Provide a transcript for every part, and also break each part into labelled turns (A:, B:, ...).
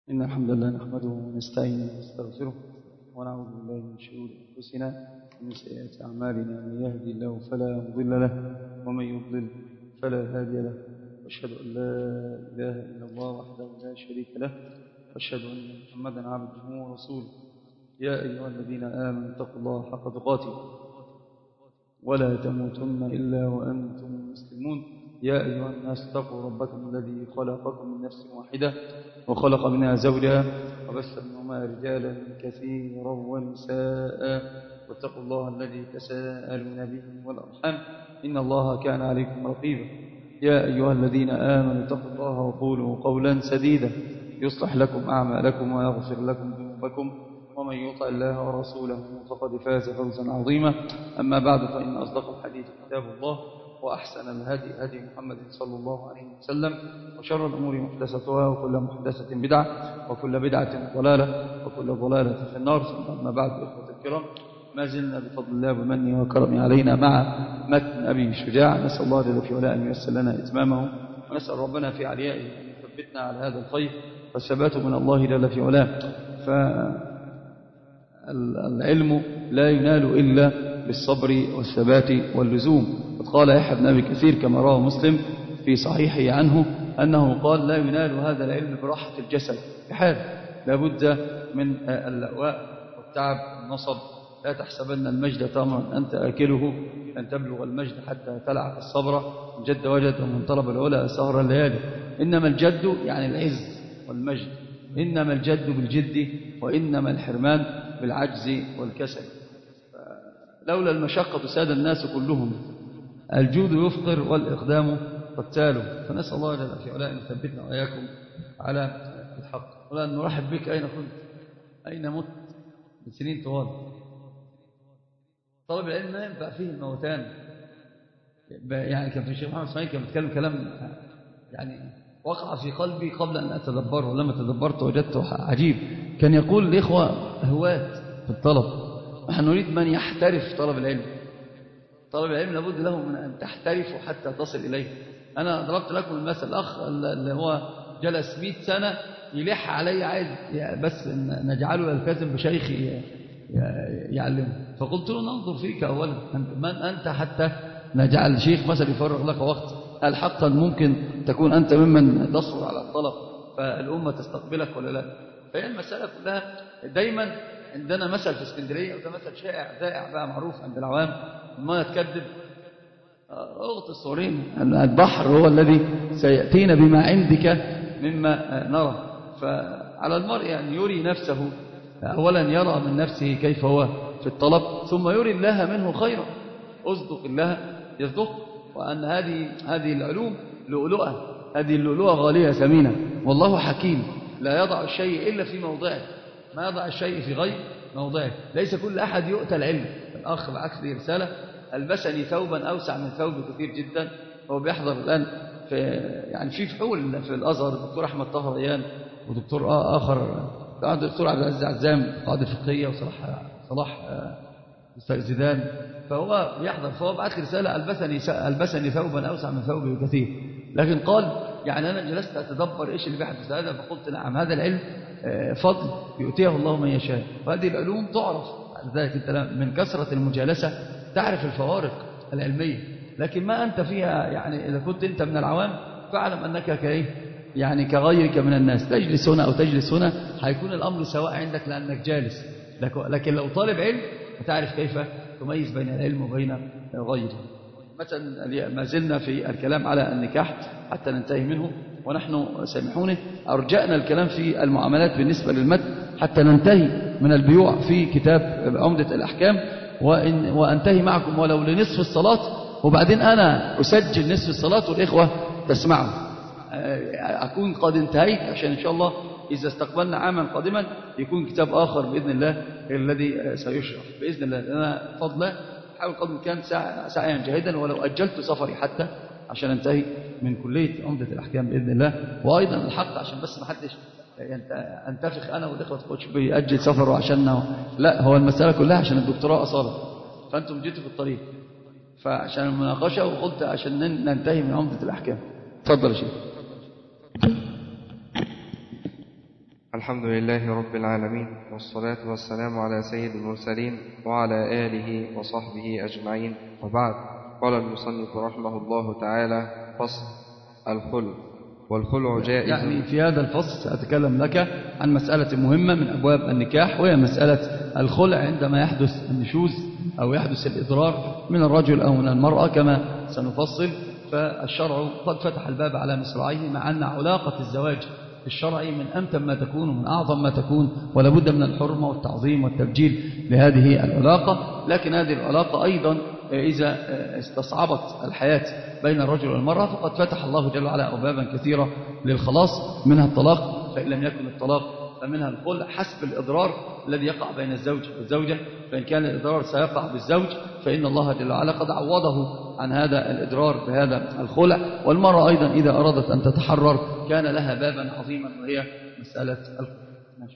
A: إن الحمد لله نحمده ونستعينه ونستغفره ونعوذ بالله من شرور أنفسنا ومن سيئات أعمالنا. من يهدي الله فلا مضل له ومن يضلل فلا هادي له، وأشهد أن لا إله إلا الله وحده لا شريك له، وأشهد أن محمدا عبده ورسوله. يا أيها الذين آمنوا اتقوا الله حق تقاته ولا تموتن إلا وأنتم مسلمون. يا أيها الناس اتقوا ربكم الذي خلقكم من نفس واحدة وخلق منها زوجها وبث منهما رجالا كثيرا ونساء، واتقوا الله الذي تساءلون به والأرحام إن الله كان عليكم رقيبا. يا أيها الذين آمنوا اتقوا الله وقولوا قولا سديدا يصلح لكم أعمالكم ويغفر لكم ذنوبكم، ومن يطع الله ورسوله فقد فاز فوزا عظيما. أما بعد، فإن أصدق الحديث كتاب الله، وأحسن الهدي هدي محمد صلى الله عليه وسلم، وشر الأمور محدثاتها، وكل محدثة بدعة، وكل بدعة ضلالة، وكل ضلالة في النار. أما بعد، إخوة الكرام، ما زلنا بفضل الله ومنه وكرمه علينا مع متن أبي شجاع. نسأل الله جل في علاه أن ييسر لنا إتمامه، ونسأل ربنا في عليائه أن يثبتنا على هذا الخير، والثبات من الله جل في علاه. فالعلم لا ينال إلا بالصبر والثبات واللزوم. قد قال يحيى بن أبي كثير كما رواه مسلم في صحيحه عنه أنه قال: لا ينال هذا العلم براحة الجسد بحال، لابد من اللأواء والتعب والنصب. لا تحسبن المجد تمرا أنت آكله، لن تبلغ المجد حتى تلعب الصبر، من جد وجد ومن طلب العلا سهر الليالي. إنما الجد يعني العز والمجد، إنما الجد بالجد، وإنما الحرمان بالعجز والكسل. لولا المشقة ساد الناس كلهم، الجود يفقر والإقدام قتال. فنسأل الله جل في علاه أن يثبتنا وإياكم على الحق. ولا نرحب بك. أين كنت؟ أين مت من سنين طوال؟ طلب العلم لا ينفع فيه الموتان. يعني كان في الشيخ محمد اسماعيل كان بيتكلم كلام يعني وقع في قلبي قبل أن أتدبره، ولما تدبرت وجدته عجيب. كان يقول الإخوة هواة في الطلب، نحن نريد من يحترف طلب العلم. طلب العلم لابد له من أن تحترفوا حتى تصل إليه. أنا ضربت لكم المثل، الأخ اللي هو جلس 100 سنة يلح علي عايز بس نجعله يلتزم بشيخ يعلمه، فقلت له: ننظر فيك أولا، من أنت حتى نجعل شيخ مثلا يفرغ لك وقت؟ هل حقا ممكن تكون أنت ممن تصبر على الطلب فالأمة تستقبلك ولا لا؟ فهي المسألة كلها. دايما عندنا مثل في اسكندرية، وده مثل شائع ذائع بقى معروف عند العوام: ما تكذب اغط الصورين، أن البحر هو الذي سيأتينا بما عندك مما نرى. فعلى المرء أن يري نفسه أولا، يرى من نفسه كيف هو في الطلب، ثم يري الله منه خيرا. أصدق الله يصدق. وأن هذه العلوم لؤلؤة، هذه اللؤلؤة غالية ثمينة، والله حكيم لا يضع الشيء إلا في موضعه، ما يضع الشيء في غير موضعه. ليس كل أحد يؤتى العلم. الأخ بعكس لي رسالة: ألبسني ثوبا أوسع من ثوبي كثير جدا. هو بيحضر الآن في فحول في الأزهر، الدكتور أحمد طه ريان، ودكتور آخر الدكتور عبد العزيز عزام قاعدة فقهية، وصلاح زيدان. فهو يحضر، فهو بعت لي رسالة: ألبسني ثوبا أوسع من ثوبي بكثير. لكن قال يعني أنا جلست أتدبر إيش اللي بيحدث هذا، فقلت نعم، هذا العلم فضل يؤتيه الله من يشاء، وهذه العلوم تعرف. ذلك أنت من كثرة المجالسة تعرف الفوارق العلمية، لكن ما أنت فيها. يعني إذا كنت أنت من العوام فاعلم أنك يعني كغيرك من الناس، تجلس هنا أو تجلس هنا، هيكون الأمر سواء عندك لأنك جالس. لكن لو طالب علم هتعرف كيف تميز بين العلم وبين غيره. مثلا ما زلنا في الكلام على النكاح حتى ننتهي منه، ونحن سامحوني أرجأنا الكلام في المعاملات بالنسبة للمتن حتى ننتهي من البيوع في كتاب عمدة الأحكام، وأنتهي معكم ولو لنصف الصلاة، وبعدين أنا أسجل نصف الصلاة والإخوة تسمعوا. أكون قد انتهيت، عشان إن شاء الله إذا استقبلنا عاما قادما يكون كتاب آخر بإذن الله الذي سيشرح بإذن الله. أنا فضلا حاول قدر الإمكان سعيا جاهدا، ولو أجلت سفري حتى عشان انتهي من كلية عمدة الأحكام بإذن الله. وأيضا الحق عشان بس ما حدش أنتفخ أنا والإخوة تقولش بيأجل سفره عشاننا، لا، هو المسألة كلها عشان الدكتوراه أصابت، فأنتم جيتوا في الطريق، فعشان المناقشة، وقلت عشان ننتهي من عمدة الأحكام. تفضل يا شيخ.
B: الحمد لله رب العالمين، والصلاة والسلام على سيد المرسلين وعلى آله وصحبه أجمعين، وبعد. قال المصنف رحمه الله تعالى: فصل الخلع. والخلع جائز.
A: يعني في هذا الفصل سأتكلم لك عن مسألة مهمة من أبواب النكاح، وهي مسألة الخلع عندما يحدث النشوز أو يحدث الإضرار من الرجل أو من المرأة كما سنفصل. فالشرع قد فتح الباب على مصراعيه، مع أن علاقة الزواج الشرعي من أمتن ما تكون ومن أعظم ما تكون، ولا بد من الحرمة والتعظيم والتبجيل لهذه العلاقة. لكن هذه العلاقة أيضا إذا استصعبت الحياة بين الرجل والمرأة فقد فتح الله جل وعلا أبوابا كثيرة للخلاص، منها الطلاق، فإن لم يكن الطلاق فمنها الخلع حسب الإضرار الذي يقع بين الزوج والزوجة. فإن كان الإضرار سيقع بالزوج فإن الله جل وعلا قد عوضه عن هذا الإضرار بهذا الخلع. والمرأة أيضا إذا أرادت أن تتحرر كان لها بابا عظيما، وهي مسألة الخلع.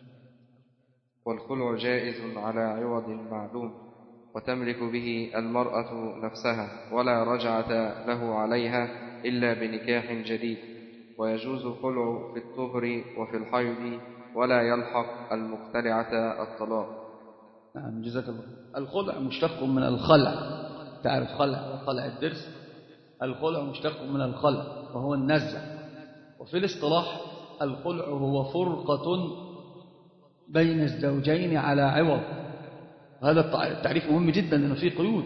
B: والخلع جائز على عوض معلوم، وتملك به المرأة نفسها، ولا رجعة له عليها إلا بنكاح جديد. ويجوز الخلع في الطهر وفي الحيض، ولا يلحق المختلعة الطلاق.
A: نعم، جزاك الله. الخلع مشتق من الخلع، تعرف خلع وخلع الدرس. الخلع مشتق من الخلع وهو النزع. وفي الاصطلاح الخلع هو فرقة بين الزوجين على عوض. هذا التعريف مهم جدا لأنه فيه قيود.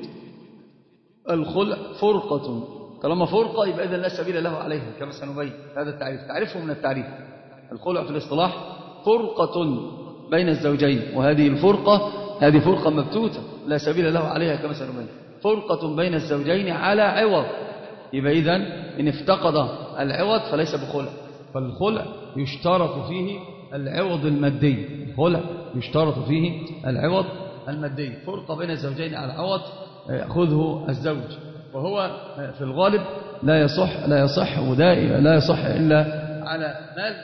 A: الخلع فرقة، طالما فرقة يبقى إذن لا سبيل له عليها كما سنبين. هذا التعريف تعرفه من التعريف. الخلع في الاصطلاح فرقة بين الزوجين، وهذه الفرقة هذه فرقة مبتوتة لا سبيل له عليها كما سنبين. فرقة بين الزوجين على عوض، يبقى إذن إن افتقد العوض فليس بخلع. فالخلع يشترط فيه العوض المادي. الخلع يشترط فيه العوض المادي. فرقة بين الزوجين على عوض يأخذه الزوج، وهو في الغالب لا يصح إلا على مال.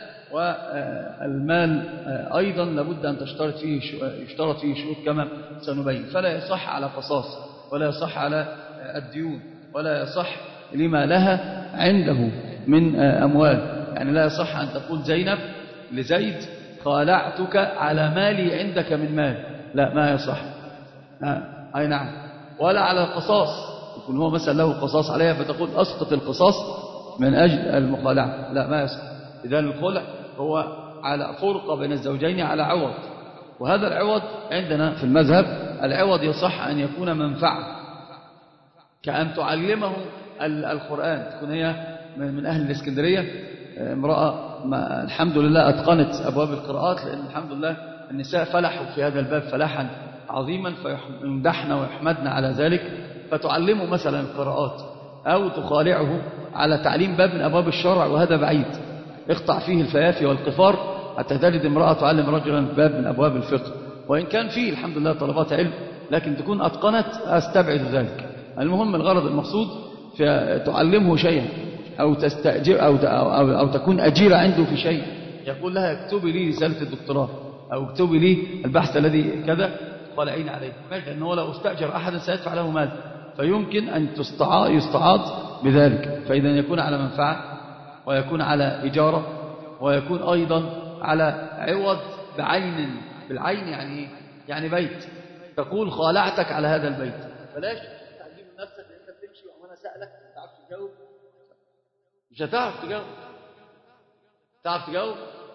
A: والمال أيضا لابد أن يشترط فيه شروط كما سنبين. فلا يصح على قصاص، ولا يصح على الديون، ولا يصح لما لها عنده من أموال. يعني لا يصح أن تقول زينب لزيد خالعتك على مالي عندك من مال، لا، ما يصح. أي نعم. ولا على القصاص، يكون هو مثلا له قصاص عليها فتقول أسقط القصاص من أجل المخالعة، لا، ما يصح. إذن الخلع هو على فرقة بين الزوجين على عوض. وهذا العوض عندنا في المذهب العوض يصح أن يكون منفعة، كأن تعلمه القرآن. تكون هي من أهل الإسكندرية امرأة الحمد لله أتقنت أبواب القراءات، لأن الحمد لله النساء فلحوا في هذا الباب فلاحا عظيما، فيمدحن ويحمدن على ذلك. فتعلمه مثلا القراءات، أو تخالعه على تعليم باب من أبواب الشرع، وهذا بعيد. اقطع فيه الفيافي والقفار حتى تجد امرأة تعلم رجلا باب من أبواب الفقه. وإن كان فيه الحمد لله طلبات علم، لكن تكون أتقنت أستبعد ذلك. المهم الغرض المقصود تعلمه شيئا، أو تستأجر أو تكون أجيرة عنده في شيء. يقول لها اكتبي لي رسالة الدكتوراه، أو اكتبي لي البحث الذي كذا، قال عليه ماشي، أنه لو استأجر أحدا سيدفع له مال، فيمكن أن يستعاض بذلك. فإذا يكون على منفعة، ويكون على إجارة، ويكون أيضا على عوض بالعين. يعني بيت، تقول خالعتك على هذا البيت. بلاش تعجب نفسك لأنك بتمشي وأنا سألك ما تعرفش تجاوب. مش هتعرف تجاوب. تعرف تجاوب؟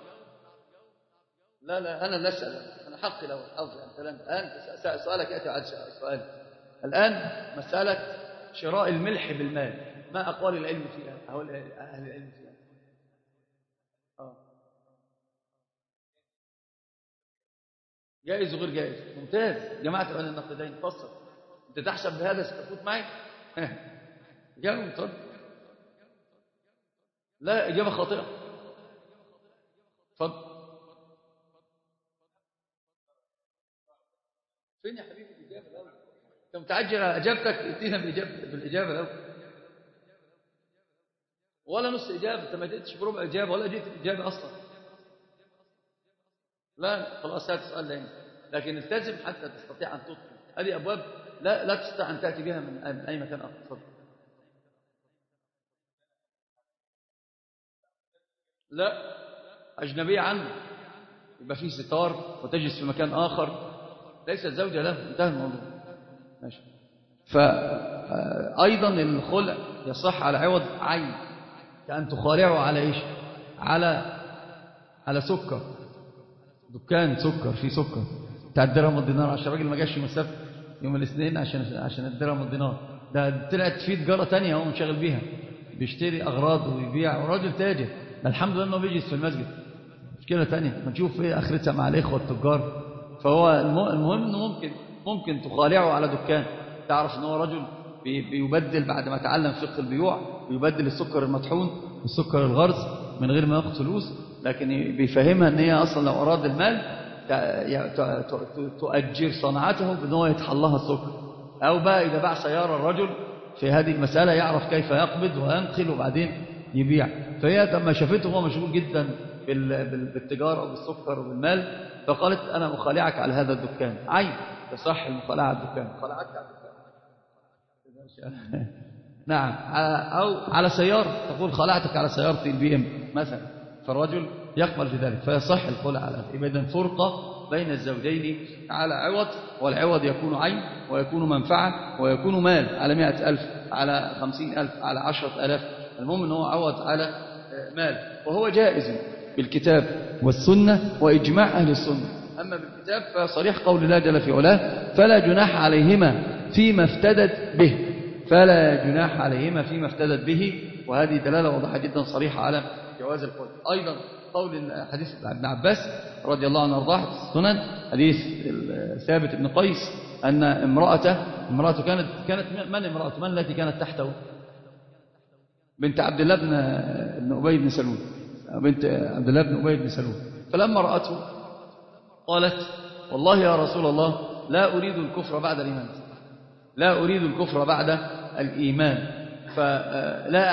A: لا، أنا اللي أسأل. أنا حقي لو الآن سؤالك يأتي على سؤال. الآن مسألة شراء الملح بالمال، ما أقوال العلم فيها أو أهل العلم فيها؟ جائز وغير جائز. ممتاز. جماعة بين النقدين، فصل. أنت تحسب بهذا ستفوت معي؟ جاوب. اتفضل. لا، إجابة خاطئة. اتفضل. فين يا حبيبي الإجابة الأول؟ أنت متعجل على إجابتك، ائتينا بالإجابة الأول. ولا نص إجابة، أنت ما جئتش بربع إجابة ولا جئت بالإجابة أصلا. لا، خلاص هات سؤال لين، لكن التزم حتى تستطيع أن تطلب. هذه أبواب لا تستطيع أن تأتي بها من أي مكان آخر. اتفضل. لا، أجنبية عنه. يبقى فيه ستار وتجلس في مكان آخر، ليست زوجة له، انتهى الموضوع. ماشي. فأيضا الخلع يصح على عوض عين، كأن تخالعه على إيش؟ على سكر، دكان سكر فيه سكر بتاع الدرهم والدينار، عشان الراجل ما جاش مسافة يوم الاثنين عشان الدرهم والدينار، ده طلعت فيه تجارة تانية هو منشغل بيها، بيشتري أغراض ويبيع، وراجل تاجر. الحمد لله انه بيجلس في المسجد، مشكلة تانية ما نشوف ايه اخرتها مع الاخوة التجار. فهو المهم انه ممكن تخالعه على دكان، تعرف ان هو رجل بيبدل بعد ما تعلم فقه البيوع، بيبدل السكر المطحون والسكر الغرز من غير ما ياخد فلوس، لكن بيفهمها ان هي اصلا لو اراد المال تؤجر صنعته بان هو يتحلها السكر. او بقى اذا باع سيارة الرجل في هذه المسألة يعرف كيف يقبض وينقل وبعدين يبيع. فهي لما شافته هو مشغول جدا بالتجارة وبالسكر وبالمال، فقالت أنا أخالعك على هذا الدكان. عين تصح المخالعة على الدكان، خلعك على الدكان. نعم. أو على سيارة، تقول خلعتك على سيارتي البي ام مثلا، فالرجل يقبل في ذلك، فيصح الخلع على ذلك. إذن فرقة بين الزوجين على عوض، والعوض يكون عين ويكون منفعة ويكون مال، على 100,000 على 50,000 على 10,000، المهم أنه عوض على مال، وهو جائز بالكتاب والسنة وإجماع أهل السنة. أما بالكتاب فصريح قول الله جل في علاه فلا جناح عليهما فيما افتدت به، فلا جناح عليهما فيما افتدت به، وهذه دلالة واضحة جدا صريحة على جواز الخلع. أيضا قول حديث ابن عباس رضي الله عنه وارضاه في السنن، حديث ثابت بن قيس أن امرأته كانت من امرأته؟ من التي كانت تحته؟ بنت عبد الله بن أبي بن سلول، بنت عبد الله بن أبي بن سلول. فلما رأته قالت والله يا رسول الله لا أريد الكفر بعد الإيمان، لا أريد الكفر بعد الإيمان، فلا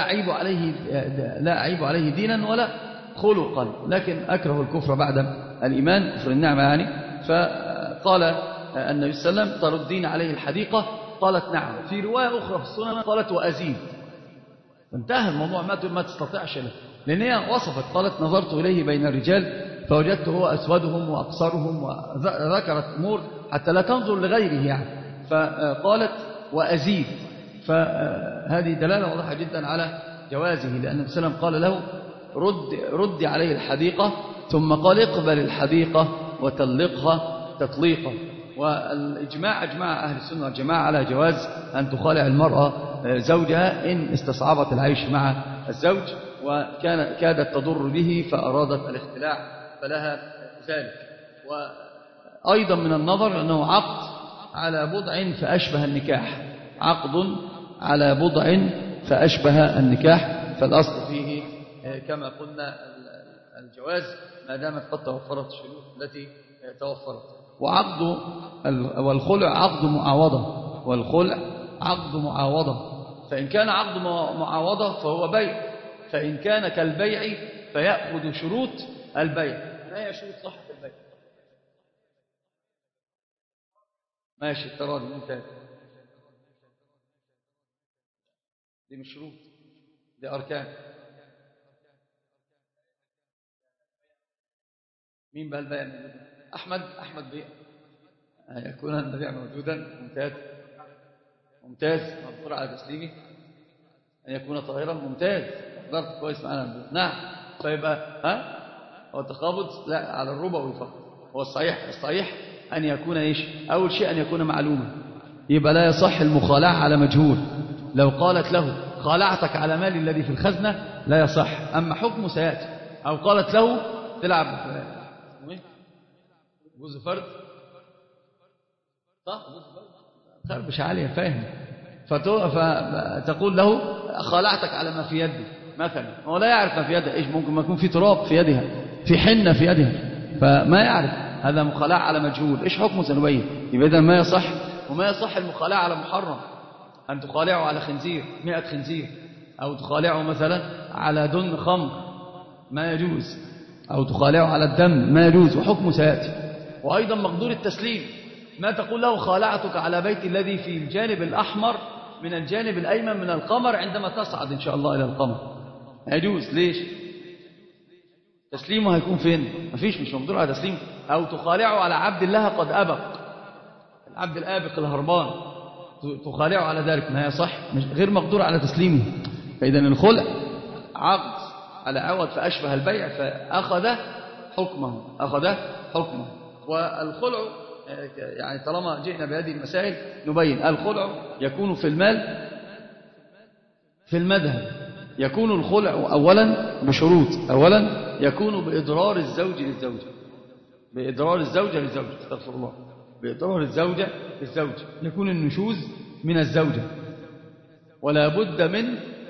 A: أعيب عليه دينا ولا خلقا، لكن أكره الكفر بعد الإيمان، كفر النعمة يعني. فقال النبي صلى الله عليه وسلم تردين عليه الحديقة؟ قالت نعم. في رواية أخرى في السنن قالت وأزيد. انتهى الموضوع، ما تستطيعش له، لأن هي وصفت قالت نظرت إليه بين الرجال فوجدته هو أسودهم وأقصرهم، وذكرت أمور حتى لا تنظر لغيره يعني، فقالت وأزيد. فهذه دلالة واضحة جدا على جوازه، لأن النبي صلى الله عليه وسلم قال له رد عليه الحديقة، ثم قال اقبل الحديقة وطلقها تطليقا. والإجماع أجمع أهل السنة والجماعة على جواز أن تخالع المرأة زوجها إن استصعبت العيش مع الزوج وكادت تضر به فأرادت الاختلاع فلها ذلك. وأيضا من النظر أنه عقد على بضع فأشبه النكاح، عقد على بضع فأشبه النكاح، فالأصل فيه كما قلنا الجواز ما دامت قد توفرت الشروط التي توفرت. والخلع عقد معاوضة، والخلع عقد معاوضة، فإن كان عقد معاوضة فهو بيع، فإن كان كالبيع فيأخذ شروط البيع. ما هي شروط صحة البيع؟ ماشي، التراضي ممتاز، دي مش شروط، دي أركان. مين بقى البيع موجود؟ أحمد بيع أن يكون البيع موجودا، ممتاز مقدور على تسليمه، أن يكون طاهرا، ممتاز، قدرت كويس معنا. نعم. فيبقى هو التقابض لا على الربوي فقط، هو الصحيح أن يكون إيش؟ أول شيء أن يكون معلوما، يبقى لا يصح المخالعة على مجهول. لو قالت له خالعتك على مالي الذي في الخزنة لا يصح، أما حكمه سيأتي. أو قالت له تلعب جوز فرد، صح، جوز فرد خربش عالية، فاهم؟ فتقول له خالعتك على ما في يدي مثلا، هو لا يعرف ما في يده إيش، ممكن ما يكون في تراب في يدها، في حنة في يدها، فما يعرف، هذا مخالعة على مجهول. إيش حكمه سنبين. يبقى إذا ما يصح. وما يصح المخالعة على محرم، أن تخالعه على خنزير 100 خنزير، أو تخالعه مثلا على دن خمر ما يجوز، أو تخالعه على الدم ما يجوز، وحكمه سيأتي. وأيضا مقدور التسليم، ما تقول له خالعتك على بيت الذي في الجانب الأحمر من الجانب الأيمن من القمر عندما تصعد إن شاء الله إلى القمر، يجوز. ليش؟ تسليمه هيكون فين؟ مفيش، مش مقدور على تسليمه. أو تخالعه على عبد الله قد أبق، العبد الآبق الهربان تخالعه على ذلك، ما يصح، مش غير مقدور على تسليمه. فإذا الخلع عقد على عوض فأشبه البيع فأخذ حكمه، والخلع يعني طالما جئنا بهذه المسائل نبين الخلع يكون في المال في المذهب. يكون الخلع أولا بشروط، أولا يكون بإضرار الزوج للزوجة، بإضرار الزوجة للزوجة، استغفر الله، بإضرار الزوجة للزوجة، يكون النشوز من الزوجة، ولا بد من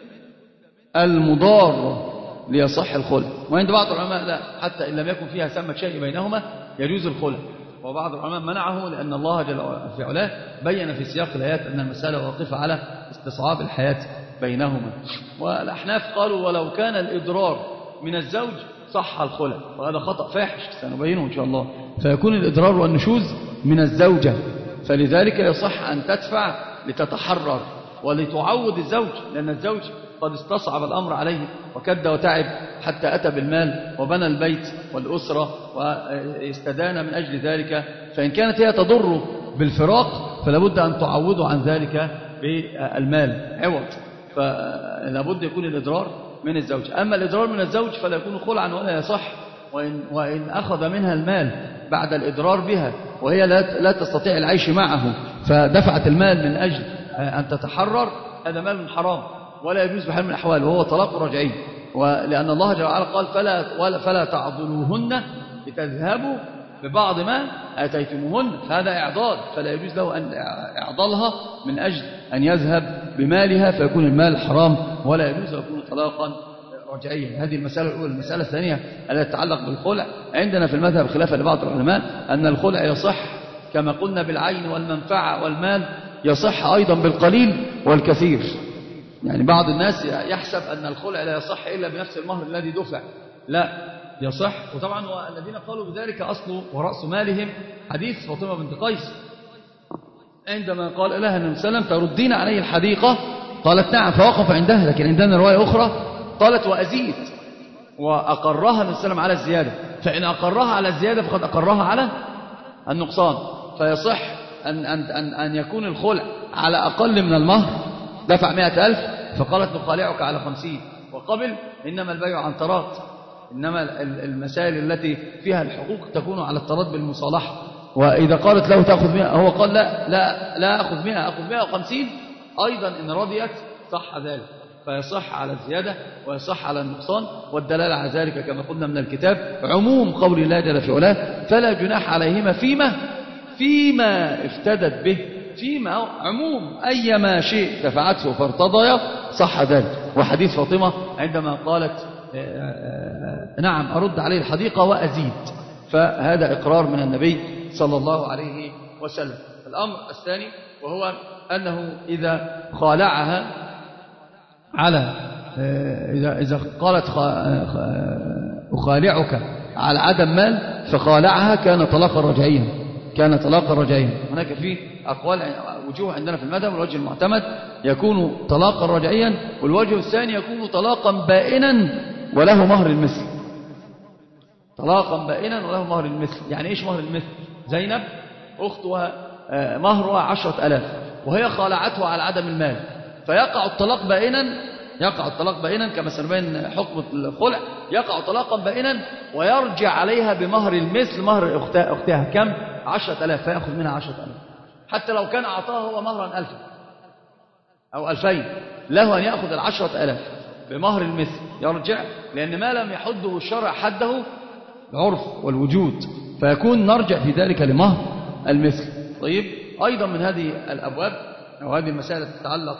A: المضار ليصح الخلع. وعند بعض العلماء لا، حتى إن لم يكن فيها ثمة شيء بينهما يجوز الخلع، وبعض العلماء منعه لأن الله جل في علاه بين في سياق الآيات أن المسألة واقفة على استصعاب الحياة بينهما. والأحناف قالوا ولو كان الإضرار من الزوج صح الخلع، وهذا خطأ فاحش سنبينه إن شاء الله. فيكون الإضرار والنشوز من الزوجة، فلذلك يصح أن تدفع لتتحرر ولتعوض الزوج، لأن الزوج قد استصعب الأمر عليه وكد وتعب حتى أتى بالمال وبنى البيت والأسرة واستدان من أجل ذلك. فإن كانت هي تضر بالفراق فلابد أن تعوضه عن ذلك بالمال عوض، فلابد يكون الإضرار من الزوج. أما الإضرار من الزوج فلا يكون خلعا ولا يصح، وإن أخذ منها المال بعد الإضرار بها وهي لا تستطيع العيش معه فدفعت المال من أجل أن تتحرر، هذا مال حرام ولا يجوز بحال من الأحوال، وهو طلاق رجعي. ولأن الله جل وعلا قال فلا تعضلوهن لتذهبوا ببعض ما آتيتموهن، فهذا إعضال، فلا يجوز له أن إعضالها من أجل أن يذهب بمالها فيكون المال حرام ولا يجوز يكون طلاقا رجعيا. هذه المسألة الأولى. المسألة الثانية التي تتعلق بالخلع، عندنا في المذهب خلافا لبعض العلماء أن الخلع يصح كما قلنا بالعين والمنفعة والمال، يصح أيضا بالقليل والكثير. يعني بعض الناس يحسب أن الخلع لا يصح إلا بنفس المهر الذي دفع، لا يصح. وطبعا الذين قالوا بذلك أصله ورأس مالهم حديث فاطمة بنت قيس عندما قال لها النبي صلى الله عليه وسلم تردين علي الحديقة، قالت نعم، فوقف عندها. لكن عندنا رواية أخرى قالت وأزيد، وأقرها النبي صلى الله عليه وسلم على الزيادة، فإن أقرها على الزيادة فقد أقرها على النقصان. فيصح أن يكون الخلع على أقل من المهر، دفع 100,000 فقالت نخالعك على 50 وقبل، إنما البيع عن تراض، إنما المسائل التي فيها الحقوق تكون على التراض بالمصالحة. وإذا قالت له تأخذ 100 هو قال لا أخذ 100 أخذ 150 أيضا إن رضيت صح ذلك، فيصح على الزيادة ويصح على النقصان. والدلالة على ذلك كما قلنا من الكتاب عموم قول الله جل في علاه فلا جناح عليهما فيما افتدت به، فيما عموم أيما شيء دفعته فارتضيا صح ذلك. وحديث فاطمة عندما قالت نعم أرد عليه الحديقة وأزيد، فهذا إقرار من النبي صلى الله عليه وسلم. الأمر الثاني وهو أنه إذا خالعها على إذا قالت أخالعك على عدم مال فخالعها كان طلاقا رجعيا، هناك فيه أقوال وجوه عندنا في المذهب. الوجه المعتمد يكون طلاقا رجعيا، والوجه الثاني يكون طلاقا بائنا وله مهر المثل. طلاقا بائنا وله مهر المثل. يعني إيش مهر المثل؟ زينب أختها مهرها 10,000 وهي خالعته على عدم المال، فيقع الطلاق بائنا كما سنبين حكم الخلع، يقع طلاقا بائنا ويرجع عليها بمهر المثل، مهر أختها كم؟ 10,000، فيأخذ منها 10,000 حتى لو كان أعطاها هو مهرا 1000 أو 2000 له أن يأخذ 10,000 بمهر المثل يرجع، لأن ما لم يحده الشرع حده العرف والوجود، فيكون نرجع في ذلك لمهر المثل. طيب أيضا من هذه الأبواب أو هذه المسائل تتعلق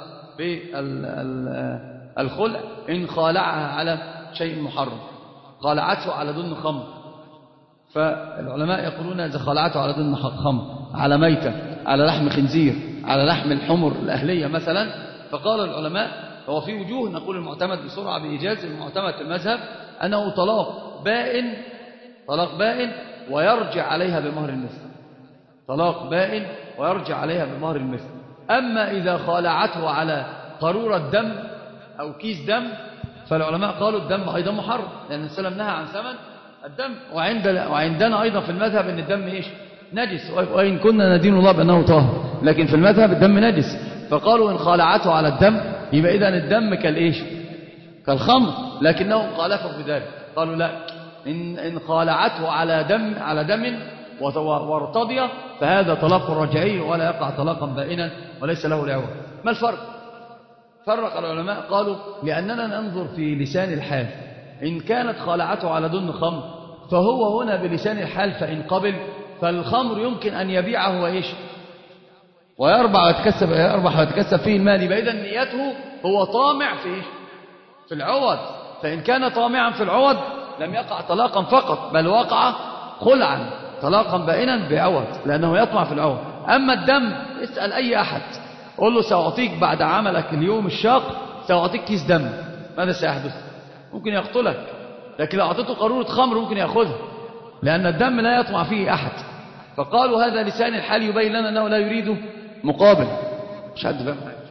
A: بالخلع إن خالعها على شيء محرم، خالعته على دون خمر، فالعلماء يقولون إذا خالعته على دون خمر، على ميتة، على لحم خنزير، على لحم الحمر الأهلية مثلا، فقال العلماء هو في وجوه نقول المعتمد بسرعة بإيجاز، المعتمد في المذهب أنه طلاق بائن ويرجع عليها بمهر المثل، طلاق بائن ويرجع عليها بمهر المثل. أما إذا خالعته على قارورة دم أو كيس دم فالعلماء قالوا الدم أيضا محرم، لأن السلام نهى عن ثمن الدم. وعندنا أيضا في المذهب أن الدم إيش؟ نجس، وإن كنا ندين الله بأنه طاهر، لكن في المذهب الدم نجس. فقالوا إن خالعته على الدم يبقى إذن الدم كالإيش؟ كالخمر، لكنهم خالفوا في ذلك، قالوا لا، إن خالعته على دم وارتضي فهذا طلاق رجعي ولا يقع طلاقا بائنا وليس له العوض. ما الفرق؟ فرق العلماء قالوا لأننا ننظر في لسان الحال، إن كانت خالعته على دن خمر فهو هنا بلسان الحال فإن قبل فالخمر يمكن أن يبيعه وإيش؟ ويربح ويتكسب فيه المال، يبقى إذن نيته هو طامع في إيش؟ في العوض. فإن كان طامعا في العوض لم يقع طلاقا فقط، بل وقع خلعا طلاقا بائنا بعوض، لأنه يطمع في العوض. أما الدم اسأل أي أحد قل له سأعطيك بعد عملك اليوم الشاق سأعطيك كيس دم، ماذا سيحدث؟ ممكن يقتلك، لكن لو أعطيته قارورة خمر ممكن يأخذها، لأن الدم لا يطمع فيه أحد. فقالوا هذا لسان الحال يبين لنا أنه لا يريد مقابل. مش حد فاهم حاجة.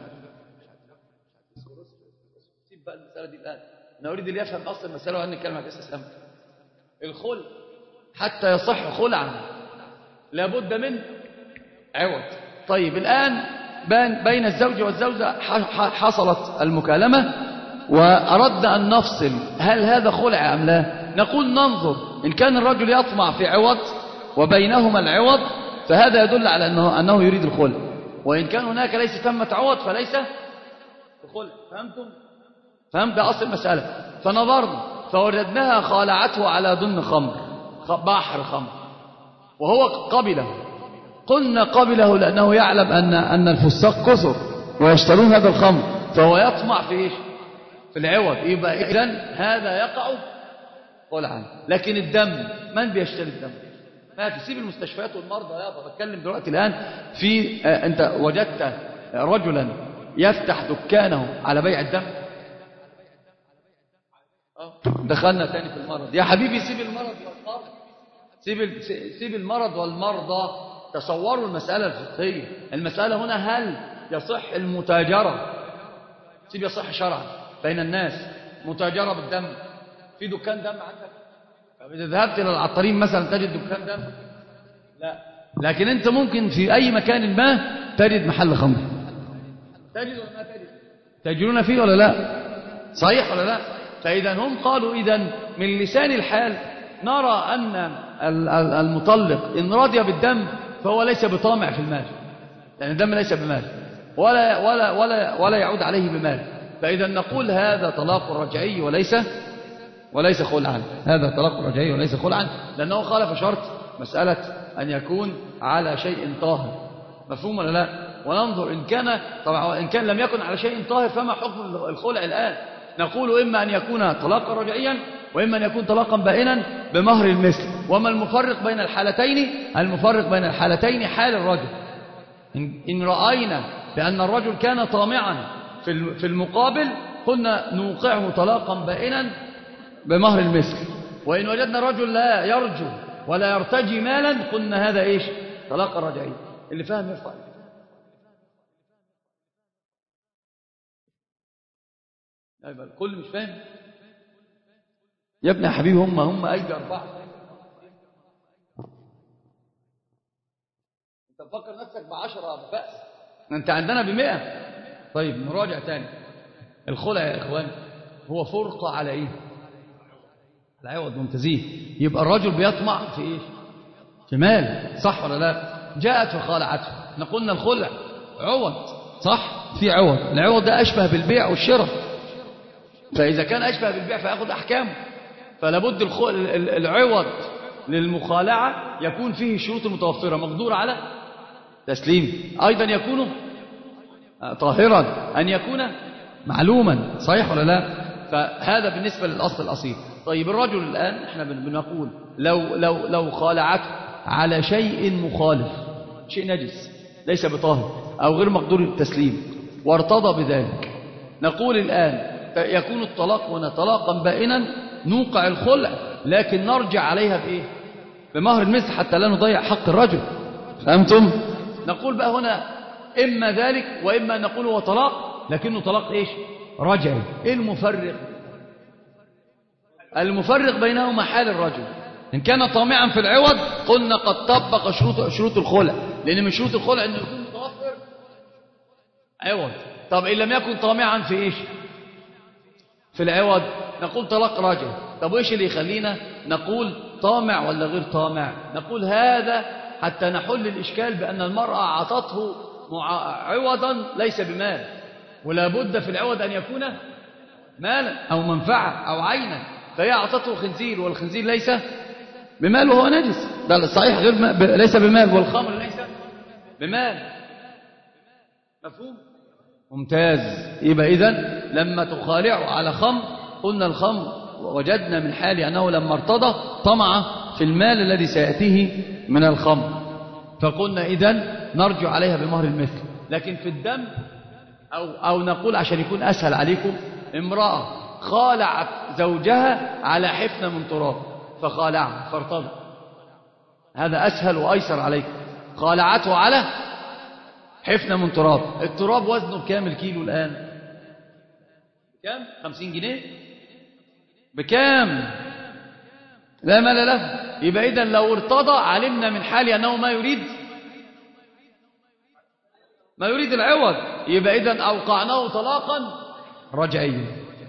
A: سيب بقى المسألة دي الآن، أنا أريد أن يفهم أصل المسألة وأن نتكلم عن أساس أمر الخلع. حتى يصح خلعا لابد من عوض. طيب الآن بين الزوج والزوجة حصلت المكالمة وأردنا أن نفصل هل هذا خلع أم لا. نقول ننظر إن كان الرجل يطمع في عوض وبينهما العوض فهذا يدل على أنه يريد الخلع، وإن كان هناك ليس ثمة عوض فليس الخلع. فهمت أصل المسألة. فنظرنا فوجدناها خالعته على دن خمر، بحر خمر، وهو قبله. قلنا قبله لأنه يعلم أن الفساق كثر ويشترون هذا الخمر، فهو يطمع في إيش؟ في العوض، يبقى إذن هذا يقع خلعا. لكن الدم من بيشتري الدم؟ ما تسيب المستشفيات والمرضى يابا. بتكلم دلوقتي الآن في أنت وجدت رجلا يفتح دكانه على بيع الدم؟ دخلنا تاني في المرض. يا حبيبي سيب المرض والمرض، سيب المرض والمرضى. تصوروا المسألة الفقهية. المسألة هنا هل يصح المتاجرة، سيب يصح شرعا بين الناس متاجرة بالدم؟ في دكان دم عندك؟ إذا ذهبت إلى العطارين مثلا تجد دكان دم؟ لا، لكن أنت ممكن في أي مكان ما تجد محل خمر. تجد ولا ما تجد؟ تجرون فيه ولا لا؟ صحيح ولا لا؟ فإذا هم قالوا إذن من لسان الحال نرى أن المطلق إن رضي بالدم فهو ليس بطامع في المال، لأن الدم ليس بمال ولا يعود عليه بمال. فإذا نقول هذا طلاق رجعي وليس خلعا. هذا طلاق رجعي وليس خلعا، لأنه خالف شرط مسألة أن يكون على شيء طاهر. مفهوم ولا لا؟ وننظر إن كان طبعا إن كان لم يكن على شيء طاهر فما حكم الخلع الآن؟ نقول إما أن يكون طلاقا رجعيا وإما أن يكون طلاقا بائنا بمهر المثل. وما المفرق بين الحالتين؟ المفرق بين الحالتين حال الرجل. إن رأينا بأن الرجل كان طامعا في المقابل قلنا نوقعه طلاقا بائنا بمهر المثل. وإن وجدنا الرجل لا يرجو ولا يرتجي مالا قلنا هذا إيش؟ طلاقا رجعي. اللي فاهم يرفع. الكل مش فاهم يا ابني يا حبيبي. هم أيدي أربعة. أنت مفكر نفسك ب10 بأس، أنت عندنا ب100. طيب نراجع تاني. الخلع يا إخوان هو فرقة على إيه؟ على عوض. ممتازين. يبقى الرجل بيطمع في إيش؟ في مال، صح ولا لا؟ جاءت وخالعته. نقولنا الخلع عوض، صح؟ في عوض. العوض ده أشبه بالبيع والشراء، فإذا كان أشبه بالبيع فيأخذ أحكامه. فلابد العوض للمخالعة يكون فيه شروط متوفرة، مقدور على تسليم، أيضا يكون طاهرا، أن يكون معلوما، صحيح ولا لا؟ فهذا بالنسبة للأصل الأصيل. طيب الرجل الآن احنا بنقول لو خالعته على شيء مخالف، شيء نجس ليس بطاهر أو غير مقدور التسليم وارتضى بذلك، نقول الآن يكون الطلاق هنا طلاقا بائنا، نوقع الخلع لكن نرجع عليها بإيه؟ بمهر المثل حتى لا نضيع حق الرجل. فهمتم؟ نقول بقى هنا إما ذلك وإما نقول هو طلاق لكنه طلاق إيش؟ رجعي. إيه المفرق؟ المفرق بينهما حال الرجل. إن كان طامعا في العوض قلنا قد طبق شروط الخلع، لأن من شروط الخلع أنه يكون متوفر عوض. طب إن لم يكن طامعا في إيش؟ في العوض، نقول طلاق راجع. طب وإيش اللي يخلينا نقول طامع ولا غير طامع؟ نقول هذا حتى نحل الإشكال بأن المرأة عطته عوضا ليس بمال، ولا بد في العوض أن يكون مالا أو منفعة أو عينا، فهي أعطته خنزير والخنزير ليس بمال وهو نجس، ده صحيح ليس بمال، والخمر ليس بمال. مفهوم؟ ممتاز. يبقى إذن لما تخالعه على خمر قلنا الخمر وجدنا من حال أنه لما ارتضى طمع في المال الذي سيأتيه من الخمر، فقلنا إذن نرجع عليها بمهر المثل. لكن في الدم أو نقول عشان يكون أسهل عليكم، امرأة خالعت زوجها على حفنة من تراب فخالعها فارتضى، هذا أسهل وأيسر عليكم. خالعته على حفنة من تراب، التراب وزنه بكام الكيلو الآن؟ بكام؟ 50 جنيه؟ بكام؟ لا مال له. يبقى إذن لو ارتضى علمنا من حالي أنه ما يريد العوض، يبقى إذن أوقعناه طلاقا رجعيا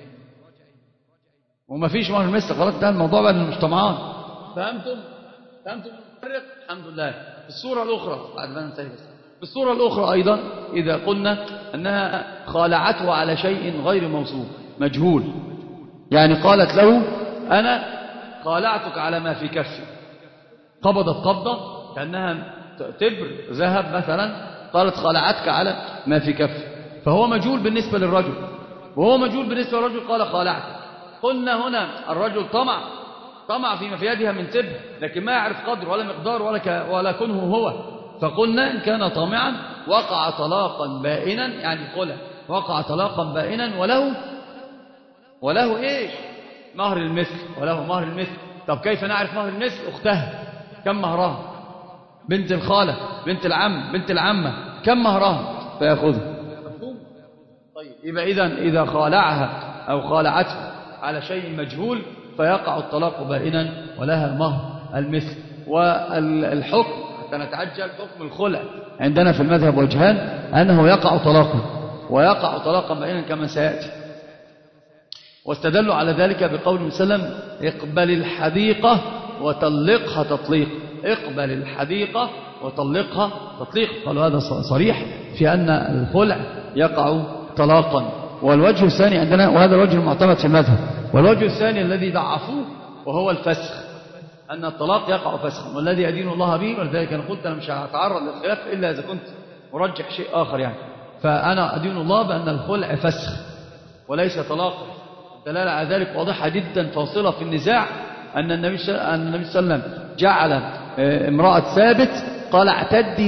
A: وما فيش مهر مثل، خلاص ده الموضوع بقى مش طمعان. فهمتم الفرق؟ الحمد لله. الصورة الأخرى بعد ما ننتهي بس، بالصورة الأخرى أيضا إذا قلنا أنها خالعته على شيء غير موصوف مجهول، يعني قالت له أنا خالعتك على ما في كفي، قبضت قبضة كأنها تبر ذهب مثلا، قالت خالعتك على ما في كفي، فهو مجهول بالنسبة للرجل وهو مجهول بالنسبة للرجل، قال خالعتك. قلنا هنا الرجل طمع فيما في يدها من تبر، لكن ما يعرف قدر ولا مقدار ولا كنه هو، فقلنا إن كان طامعا وقع طلاقا بائنا، يعني خلع وقع طلاقا بائنا وله إيش؟ مهر المثل، وله مهر المثل. طب كيف نعرف مهر المثل؟ أختها كم مهرها؟ بنت الخالة، بنت العم، بنت العمة، كم مهرها؟ فيأخذها. طيب يبقى إذا خالعها أو خالعته على شيء مجهول فيقع الطلاق بائنا ولها مهر المثل. والحكم حتى نتعجل، حكم الخلع عندنا في المذهب وجهان، أنه يقع طلاقا بائنا كما سيأتي. واستدلوا على ذلك بقول وسلم اقبل الحديقة وطلقها تطليق، اقبل الحديقة وطلقها تطليق. قالوا هذا صريح في أن الخلع يقع طلاقا. والوجه الثاني عندنا، وهذا الوجه المعتمد في المذهب، والوجه الثاني الذي ضعفوه وهو الفسخ، أن الطلاق يقع فسخا، والذي أدين الله به. ولذلك أنا قلت أنا مش هتعرض للخلاف إلا إذا كنت مرجح شيء آخر، يعني فأنا أدين الله بأن الخلع فسخ وليس طلاقا. الدلالة على ذلك واضحة جدا فاصلة في النزاع، أن النبي صلى الله عليه وسلم جعل امرأة ثابت قال اعتدي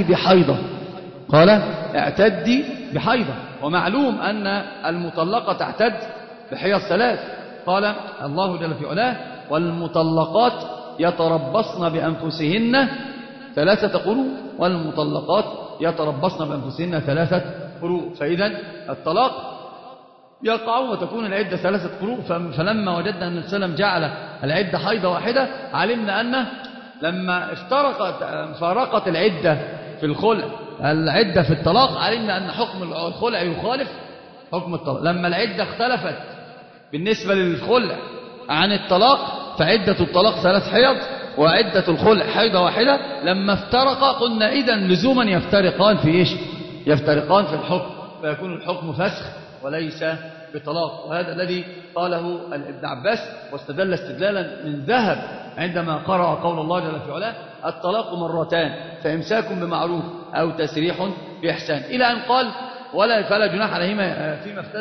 A: بحيضة، ومعلوم أن المطلقة تعتد بحيض 3. قال الله جل في علاه والمطلقات يتربصن بأنفسهن 3 قروء، والمطلقات يتربصن بأنفسهن 3 قروء. فإذا الطلاق يقع وتكون العدة 3 قروء. فلما وجدنا أن النبي صلى الله عليه وسلم جعل العدة حيضة واحدة، علمنا أن لما فارقت العدة في الخلع العدة في الطلاق، علمنا أن حكم الخلع يخالف حكم الطلاق. لما العدة اختلفت بالنسبة للخلع عن الطلاق، فعدة الطلاق 3 حيض وعدة الخلع حيضة واحدة. لما افترقا قلنا إذن لزوما يفترقان في إيش؟ يفترقان في الحكم، فيكون الحكم فسخ وليس بطلاق. وهذا الذي قاله ابن عباس، واستدل استدلالا من ذهب عندما قرأ قول الله جل في علاه الطلاق 2 مرتان فإمساك بمعروف أو تسريح بإحسان، إلى أن قال فلا جناح عليهما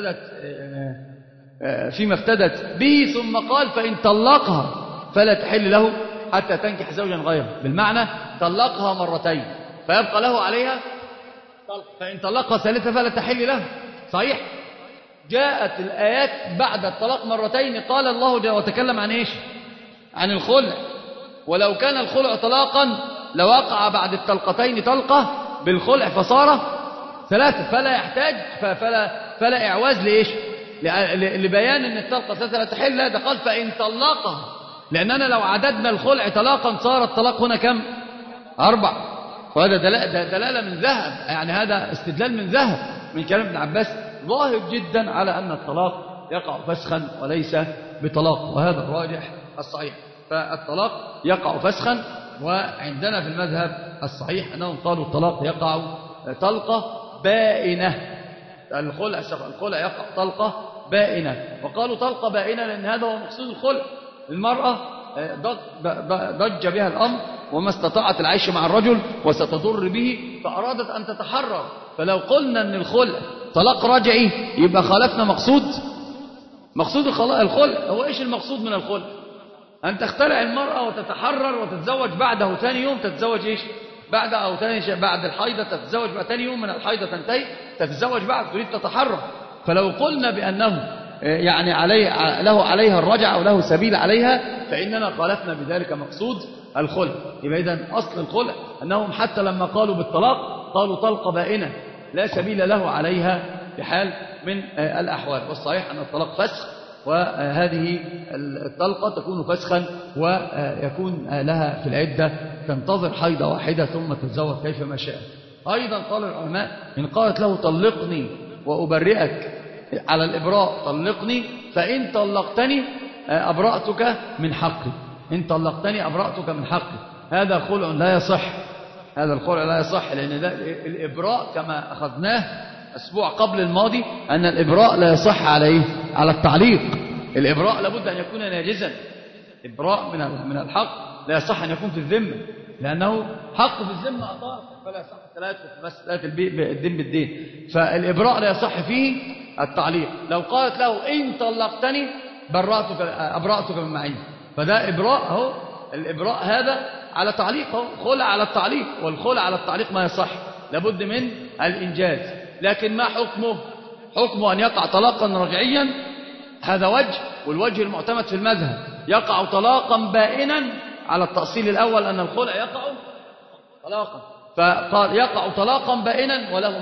A: فيما افتدت به، ثم قال فإن طلقها فلا تحل له حتى تنكح زوجا غيره، بالمعنى طلقها 2 مرتين فيبقى له عليها طلق، فإن طلقها 3 فلا تحل له. صحيح؟ جاءت الآيات بعد الطلاق 2 مرتين، قال الله جل وتكلم عن إيش؟ عن الخلع، ولو كان الخلع طلاقا لوقع بعد الطلقتين طلقة بالخلع فصار 3، فلا يحتاج فلا إعواز لإيش؟ لبيان أن الطلقة 3 لا تحل. لا، ده قال فإن طلقها لأننا لو عددنا الخلع طلاقا صار الطلاق هنا كم؟ 4. وهذا دلالة من ذهب، يعني هذا استدلال من ذهب من كلام ابن عباس ظاهر جدا على أن الطلاق يقع فسخا وليس بطلاق، وهذا الراجح الصحيح. فالطلاق يقع فسخا، وعندنا في المذهب الصحيح أنهم قالوا الطلاق يقع طلقة بائنة. الخلع يقع طلقة بائنة، وقالوا طلقة بائنة لأن هذا هو مقصود الخلع. المرأة ضج بها الأمر وما استطاعت العيش مع الرجل وستضر به فأرادت أن تتحرر، فلو قلنا أن الخلع طلاق رجعي يبقى خالفنا مقصود الخلع. هو إيش المقصود من الخلع؟ أن تختلع المرأة وتتحرر وتتزوج بعده ثاني يوم. تتزوج إيش؟ بعد الحيضة تتزوج بعد ثاني يوم من الحيضة تنتهي تتزوج بعد، تريد تتحرر. فلو قلنا بأنه يعني له عليها الرجعة وله سبيل عليها فإننا خالفنا بذلك مقصود الخلع. يبقى إذن أصل الخلع أنهم حتى لما قالوا بالطلاق قالوا طلقة بائنة لا سبيل له عليها بحال من الأحوال. والصحيح أن الطلاق فسخ، وهذه الطلقة تكون فسخا ويكون لها في العدة تنتظر حيضة واحدة ثم تتزوج كيفما شاء. أيضا قال العلماء إن قالت له طلقني وأبرئك على الإبراء طلقني، فإن طلقتني أبرأتك من حقي. إن طلقتني أبرأتك من حقي. هذا خلع لا يصح، هذا الخلع لا يصح، لأن الإبراء كما أخذناه أسبوع قبل الماضي أن الإبراء لا يصح على التعليق. الإبراء لابد أن يكون ناجزا. إبراء من الحق لا يصح أن يكون في الذمة، لأنه حق في الذمة أطار، فلا يصح ثلاثة في مسألة الدين بالدين. فالإبراء لا يصح فيه التعليق. لو قالت له إن طلقتني أبرأتك من معين، فده إبراء. هو الإبراء هذا على تعليق، هو خلع على التعليق، والخلع على التعليق ما يصح، لابد من الإنجاز. لكن ما حكمه أن يقع طلاقا رجعيا، هذا وجه. والوجه المعتمد في المذهب يقع طلاقا بائنا على التأصيل الأول أن الخلع يقع طلاقا، فقال يقع طلاقا بائنا وله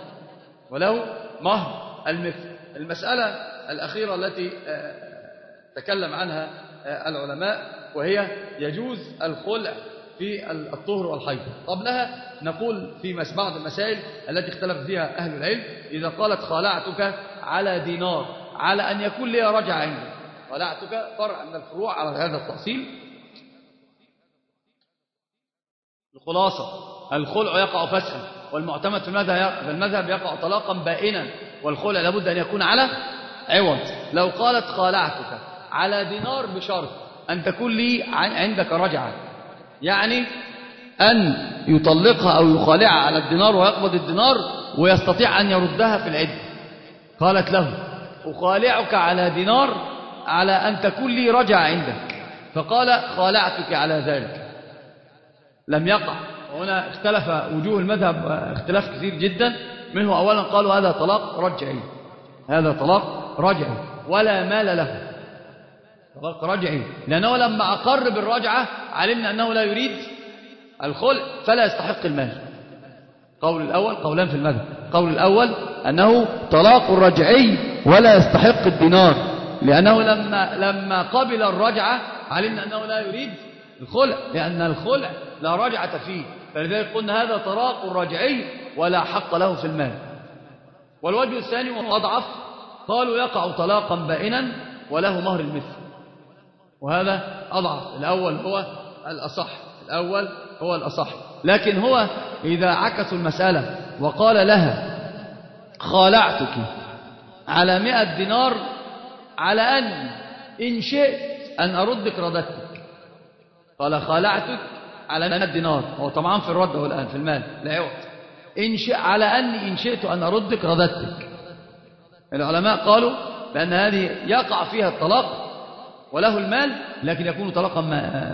A: مهر المثل. المسألة الأخيرة التي تكلم عنها العلماء وهي يجوز الخلع في الطهر والحيض. قبلها نقول في بعض المسائل التي اختلف فيها أهل العلم. إذا قالت خالعتك على دينار على أن يكون لي رجع عندي، خالعتك فرع من الفروع على هذا التأصيل. الخلاصة الخلع يقع فسخا، والمعتمد في المذهب يقع طلاقا بائنا، والخلع لابد أن يكون على عوض. لو قالت خالعتك على دينار بشرط أن تكون لي عندك رجعة، يعني أن يطلقها أو يخالعها على الدينار ويقبض الدينار ويستطيع أن يردها في العدة. قالت له أخالعك على دينار على أن تكون لي رجعة عندك، فقال خالعتك على ذلك، لم يقع. وهنا اختلف وجوه المذهب اختلاف كثير جدا. منه أولا قالوا هذا طلاق رجعي، هذا طلاق رجعي ولا مال له، طلاق رجعي، لأنه لما أقر بالرجعة علمنا أنه لا يريد الخلع فلا يستحق المال. قول الأول قولان في المذهب. قول الأول أنه طلاق رجعي ولا يستحق الدينار، لأنه لما قبل الرجعة علمنا أنه لا يريد الخلع، لأن الخلع لا رجعة فيه، فلذلك قلنا هذا طلاق رجعي ولا حق له في المال. والوجه الثاني وأضعف قالوا يقع طلاقا بائنا وله مهر المثل، وهذا أضعف. الأول هو الأصح. لكن هو إذا عكسوا المسألة وقال لها خالعتك على 100 دينار على أن إن شئت أن أردك رددتك، قال خالعتك على 100 دينار، هو طبعا في الرد هو الآن في المال لا يعود، على أني إن شئت أن أردك رددتك. العلماء قالوا بأن هذه يقع فيها الطلاق وله المال، لكن يكون طلاقا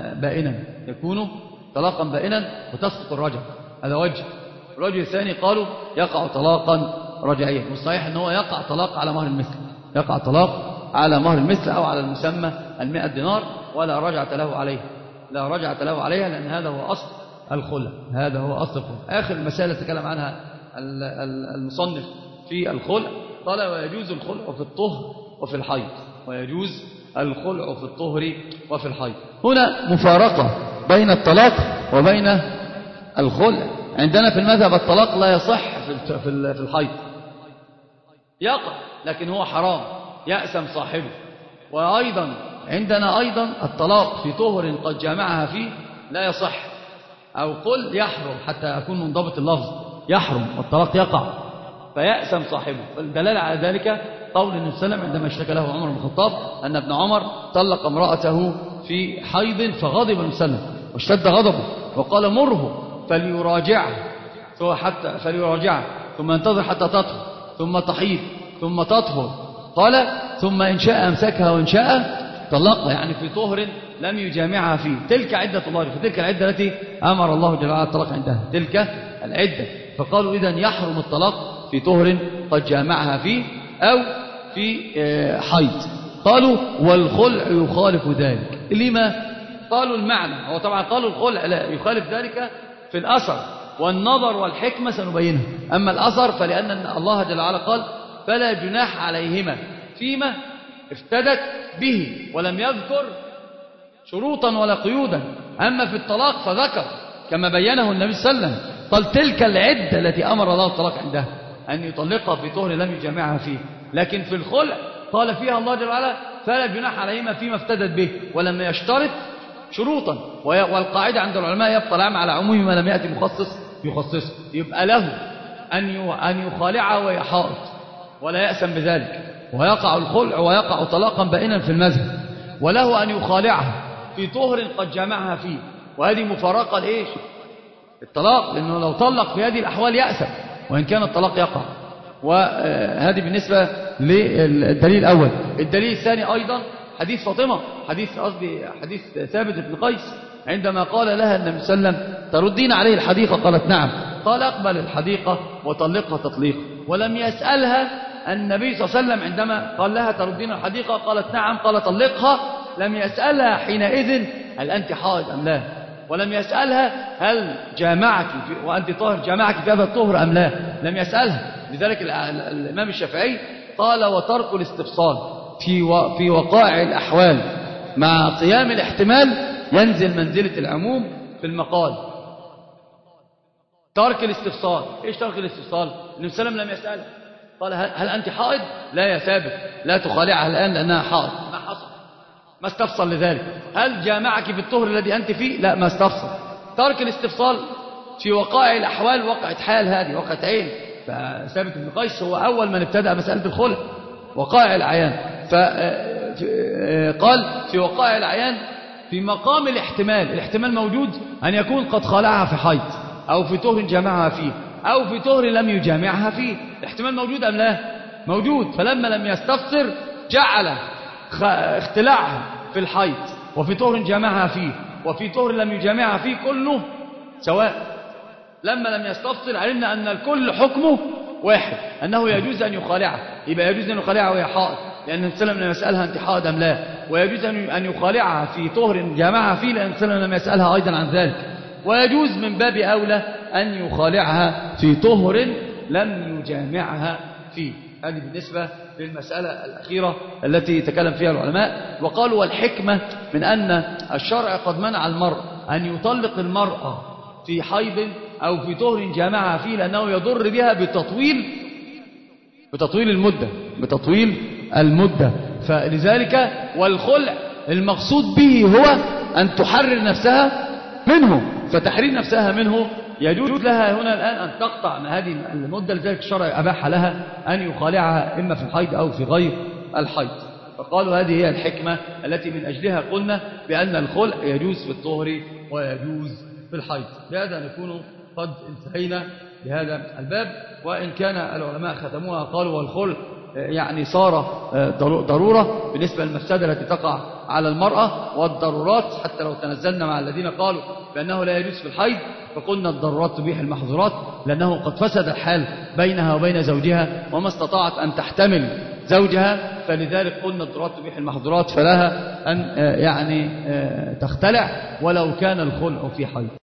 A: بائنا وتسقط الرجعة. هذا وجه. الوجه الثاني قالوا يقع طلاقا رجعيا، والصحيح أنه يقع طلاق على مهر المثل، يقع طلاق على مهر المثل أو على المسمى 100 دينار، ولا رجعة له عليه، لا رجعة له عليها، لأن هذا هو أصل الخلع، هذا هو أصل الخلع. آخر المسائل تكلم عنها المصنف في الخلع قال ويجوز الخلع في الطهر وفي الحيض، ويجوز الخلع في الطهر وفي الحيض. هنا مفارقة بين الطلاق وبين الخلع. عندنا في المذهب الطلاق لا يصح في الحيض، يقع لكن هو حرام يأثم صاحبه. وأيضا عندنا أيضا الطلاق في طهر قد جامعها فيه لا يصح، أو قل يحرم حتى أكون منضبط اللفظ، يحرم والطلاق يقع فيأثم صاحبه. فالدلالة على ذلك قول النبي صلى الله عليه وسلم عندما اشتكى له عمر بن الخطاب أن ابن عمر طلق امرأته في حيض فغضب النبي صلى الله عليه وسلم واشتد غضبه وقال مره فليراجعه ثم ينتظر حتى تطهر ثم تحيض ثم تطهر، قال ثم إن شاء أمسكها وإن شاء طلقها، يعني في طهر لم يجامعها فيه. تلك عدة الله، فتلك العدة التي أمر الله جل وعلا الطلاق عندها، تلك العدة. فقالوا إذن يحرم الطلاق في طهر قد جامعها فيه أو في حيض. قالوا والخلع يخالف ذلك. لما؟ قالوا المعنى، هو طبعا قالوا الخلع لا يخالف ذلك في الأثر والنظر والحكمة سنبينها. أما الأثر فلأن الله جل وعلا قال فلا جناح عليهما فيما افتدت به ولم يذكر شروطا ولا قيودا. أما في الطلاق فذكر كما بينه النبي صلى الله عليه وسلم، قال تلك العدة التي أمر الله الطلاق عندها أن يطلقها في طهر لم يجامعها فيه. لكن في الخلع قال فيها الله جل وعلا فلا جناح عليهما فيما افتدت به ولم يشترط شروطا. والقاعدة عند العلماء يبقى العام على عموم ما لم يأتي مخصص يخصصه. يبقى له أن يخالعها وهي حائض ولا يأسم بذلك، ويقع الخلع ويقع طلاقا بائنا في المذهب، وله أن يخالعها في طهر قد جامعها فيه. وهذه مفارقة لإيش؟ الطلاق، لأنه لو طلق في هذه الأحوال يأسم وإن كان الطلاق يقع. وهذه بالنسبة للدليل الأول. الدليل الثاني أيضا حديث فاطمة، حديث ثابت بن قيس عندما قال لها النبي صلى الله عليه وسلم تردين عليه الحديقة؟ قالت نعم. قال اقبل الحديقة وطلقها تطليقا. ولم يسألها النبي صلى الله عليه وسلم عندما قال لها تردين الحديقة قالت نعم، قال طلقها. لم يسألها حينئذ هل أنت حائض أم لا، ولم يسألها هل جامعك وأنت طاهر جامعك في هذا الطهر أم لا، لم يسألها. لذلك الإمام الشافعي قال وترك الاستفصال في وقائع الأحوال مع قيام الاحتمال ينزل منزلة العموم في المقال. ترك الاستفصال، إيش ترك الاستفصال؟ النبي صلى الله عليه وسلم لم يسألها، قال هل أنت حائض؟ لا يا ثابت، لا تخالعها الآن لأنها حائض. ما حصل، ما استفصل لذلك. هل جامعك في الطهر الذي أنت فيه؟ لا، ما استفصل. ترك الاستفصال في وقائع الأحوال، وقعت حال هذه وقعت عين. فثابت بن قيس هو أول من ابتدأ مسألة الخلع وقائع العيان. فقال في وقائع العيان في مقام الاحتمال موجود أن يكون قد خالعها في حيض أو في طهر جامعها فيه أو في طهر لم يجامعها فيه. الاحتمال موجود أم لا؟ موجود. فلما لم يستفسر جعل اختلاعها في الحيض وفي طهر جامعها فيه وفي طهر لم يجامعها فيه كله سواء. لما لم يستفسر علمنا أن الكل حكمه واحد، أنه يجوز أن يخالعها. يبقى يجوز أن يخالعها وهي حائض لأن النبي صلى الله عليه وسلم لم يسألها أنت حائض أم لا، ويجوز أن يخالعها في طهر جامعها فيه لأن النبي صلى الله عليه وسلم لم يسألها أيضا عن ذلك، ويجوز من باب أولى أن يخالعها في طهر لم يجامعها فيه. هذه بالنسبة للمسألة الأخيرة التي تكلم فيها العلماء. وقالوا والحكمة من أن الشرع قد منع المرء أن يطلق المرأة في حيض أو في طهر جامعها فيه لأنه يضر بها بتطويل المدة. فلذلك والخلع المقصود به هو أن تحرر نفسها منه، فتحرير نفسها منه يجوز لها هنا الآن أن تقطع هذه المدة. لذلك الشرع أباح لها أن يخالعها إما في الحيض أو في غير الحيض. فقالوا هذه هي الحكمة التي من أجلها قلنا بأن الخلع يجوز في الطهر ويجوز في الحيض. بهذا نكون قد انتهينا بهذا الباب. وإن كان العلماء ختموها قالوا والخلع يعني صار ضرورة بالنسبة للمفسدة التي تقع على المرأة. والضرورات حتى لو تنزلنا مع الذين قالوا بأنه لا يجوز في الحيض فقلنا الضرورات تبيح المحظورات، لأنه قد فسد الحال بينها وبين زوجها وما استطاعت أن تحتمل زوجها، فلذلك قلنا الضرورات تبيح المحظورات فلها أن يعني تختلع ولو كان الخلع في حيض.